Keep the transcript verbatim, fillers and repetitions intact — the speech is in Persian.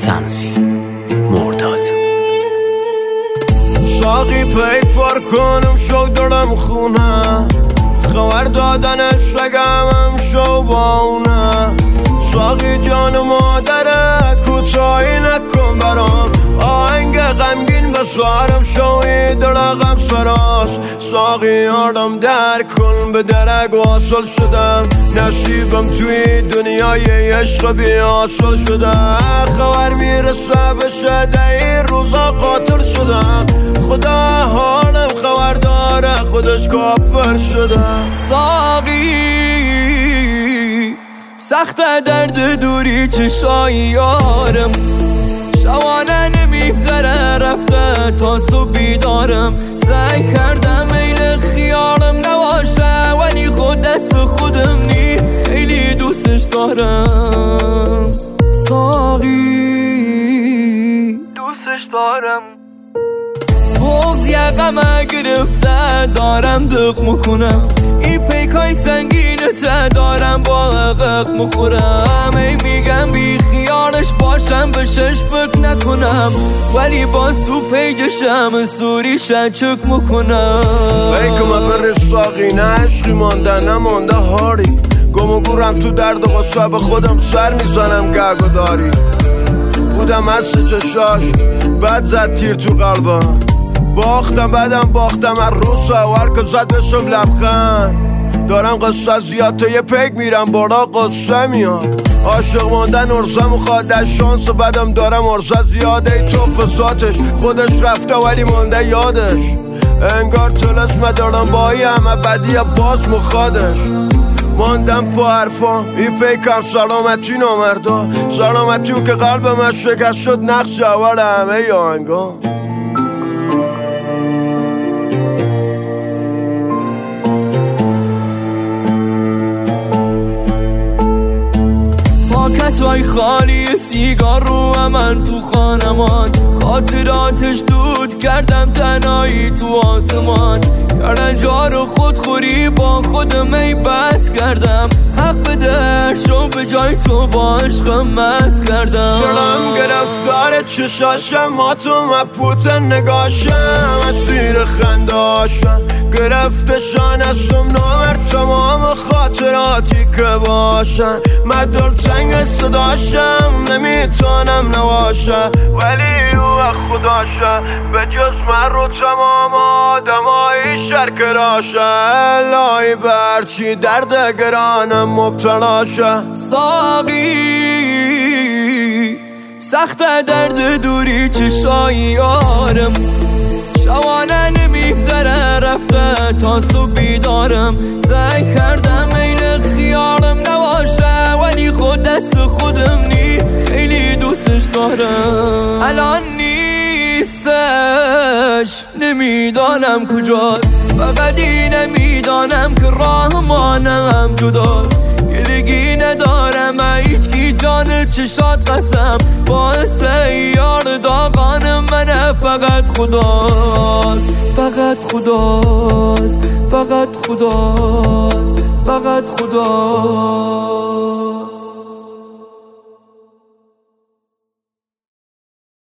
سمسی مرداد. ساقی پی پر کنم شو دارم خونه، خبر دادنش رگمم شو با اونه. ساقی جان مادرت کوتاهی نکن برام، آهنگ غمگین بسارم شوی درقم سراست. ساقی آرام در کن به درک واصل شدم، نصیبم توی دنیای عشق بیاصل شدم. خبر میرسه بشه این روزا قاتل شدم، خدا حالم خبر داره خودش کافر شدم. ساقی سخت درد دوری چشای یارم، شوانه نمیگذره رفته تا صبح بیدارم. سعی کردم میل خیالم نباشه ولی خود دست خودم نی، خیلی دوستش دارم. ساقی دوستش دارم. بغض یقمه گرفته دارم دق میکنم، این پیکای سنگینته دارم با عقق مخورم. ای میگم بی خیالش باشم بشش فکر نکنم، ولی با سو پیجشم سوری شچک میکنم. ای که من بر ساقی نه عشقی مانده نمانده هاری، گم و گورم تو درد و غصه به خودم سر میزنم گگ و داری. بودم از چشاش بعد زد تیر تو قلبم، باختم بعدم باختم از روز اول که زد بشم لبخند. دارم قصه زیاد تا یه پیک میرم برا قصه میاد، عاشق موندن ارزه مخواد در شانس بعدم دارم ارزه زیاده. ای تو فساتش خودش رفته ولی مونده یادش، انگار طلسمه دارم با ای همه بدی باز مخوادش. ماندم پا حرفا ای پیکم سلامتی نامردا، سلامتیو که قلب من شکست شد نقش اول همه ی آهنگا. پاکتای خالی سیگار رو من تو خانمان، خاطراتش دود کردم تنهایی تو آسمان. کردن جارو خودخوری با خودم ای بس کردم، حق بده شو به جای تو با عشقم مست کردم. شلم گرفتار چشاشم ما تو مپوت نگاشم، اسیر خنداشم گرفتشان ازم نامر تمام خاطراتی که باشن. من دلتنگ صداشم نمیتونم نباشه، ولی او خداشه به جز من رو تمام آدمایی شرک راشه. لای برچی درد گرانم مبتلاشه. ساقی سخت درد دوری چشای یارم، شوانه نمیگذره رفته تا صبح بیدارم. سعی کردم میل خیالم نباشه ولی خود دست خودم نی، خیلی دوستش دارم. الان نیستش نمیدانم کجاست، فقط این نمیدانم که راه مانم جداست. گلگی ندارم هیچکی جان چشات قسم، باعث یار داغان منه فقط خداست. فقط خداست فقط خداست فقط خداست.